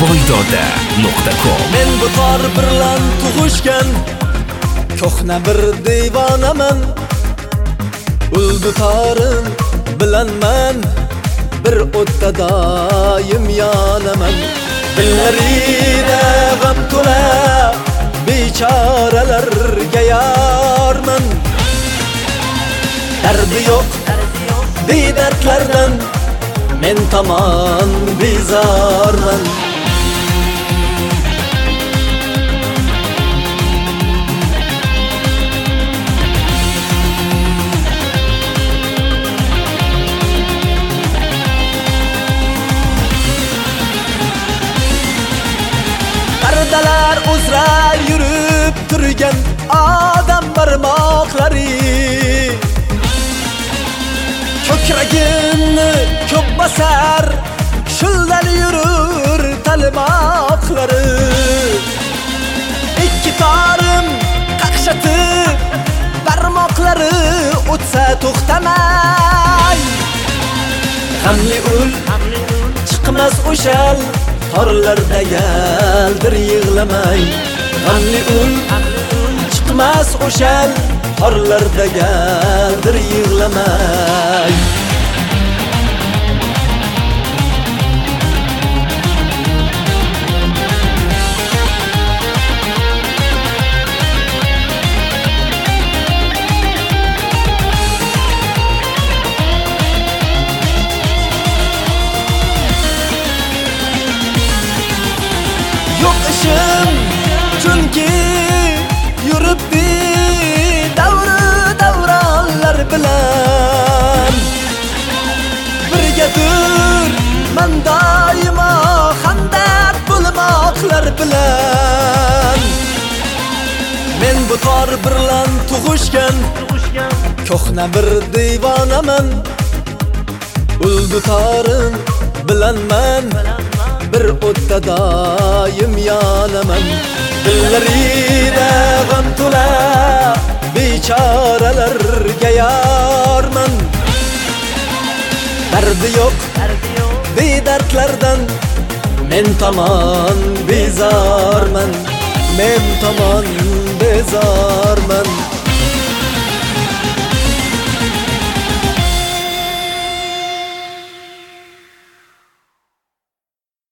foydada.com. Men bu tor bilan tug'ishgan ko'hna bir devonaman. Uldu torim bilan men bir o'tda doim yonaman. Dillarida g'am to'la bechoralarga yorman. Dardi yo'q bedardlardan men tomon bezorman. Pardalar uzra yurib turgan odam barmoqlari ko'kragimni ko'p basar shuldan yurur talmoqlari. Ikki torim qaqshatib barmoqlari o'tsa to'xtamay. G'amli ul chiqmas o'shal torlarda galdir yig'lamay. G'amli ul chiqmas o'shal torlarda galdir yig'lamay. Yo'q ishim chunki yuribdi davronlar bilan. Birgadir men doimo hamdard bo'lmoqlar bilan. Men bu tor bilan tug'ishgan ko'hna bir devonaman. Uldu torim bilan men bir o'tda doim yonaman. Dillarida g'am to'la bechoralarga yorman. Dardi yo'q bedardlardan men tomon bezorman. Men tomon bezorman.